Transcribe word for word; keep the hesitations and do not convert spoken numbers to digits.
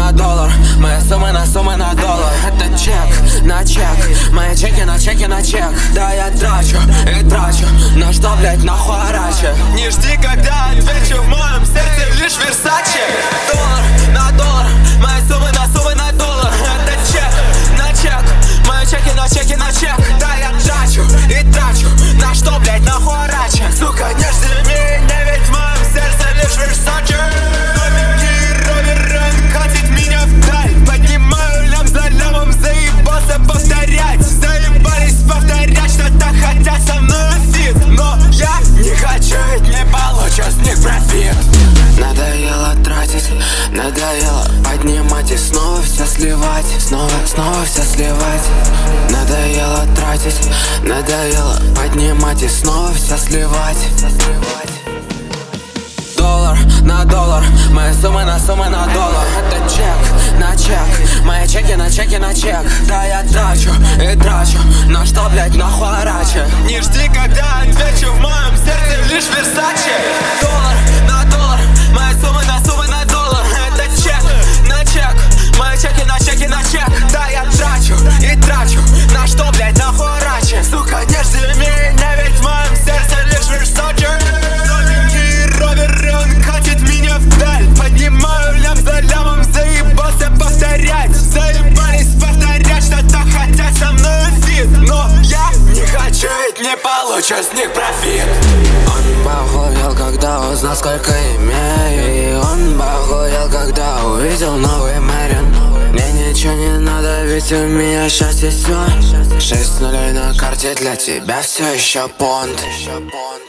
на доллар, моя сумма на суммы на доллар. Это чек на чек, мои чеки на чеки на чек. Да, я трачу и трачу, но что, блять, нахуй ораче? Не жди, когда отвечу, в моем сердце лишь Версаче. Доллар на доллар, мои суммы на суммы на доллар. Это чек на чек, мои чеки на чеки на чек. Да, я трачу и трачу, на что, блять, нахуй ораче? Сука, не жди меня, ведь в моем сердце лишь Версаче. Новенький Ровер катит меня вдаль. Поднимаю лям за лямом, заебался повторять. Заебались повторять, что так хотят со мной фит. Но я не хочу, ведь не получу с них профит. Надоело тратить, надоело поднимать и снова все сливать. Снова, снова все сливать. Надоело тратить, надоело поднимать и снова все сливать. Доллар на доллар, мои суммы на суммы на доллар. Это чек на чек, мои чеки на чеки на чек. Да, я трачу и трачу, но что, блять, нахуй ораче? Не жди, когда отвечу, в моем сердце лишь Версаче. Доллар на доллар, мои суммы на суммы на доллар. Это чек на чек, мои чеки на чеки на чек. Да, я трачу и трачу, на что, блять, нахуй ораче? Сука, не жди меня, ведь в моем сердце лишь Версаче. Новенький Ровер, он катит меня вдаль. Поднимаю лям за лямом, заебался повторять. Заебались повторять, что так хотят со мной фит. Но я не хочу, ведь не получу с них профит. Он похуел, когда узнал, сколько имею. И он похуел, когда увидел новый Мэрин. Мне ничего не надо, ведь у меня счастье все. Шесть нулей на карте, для тебя все еще понт.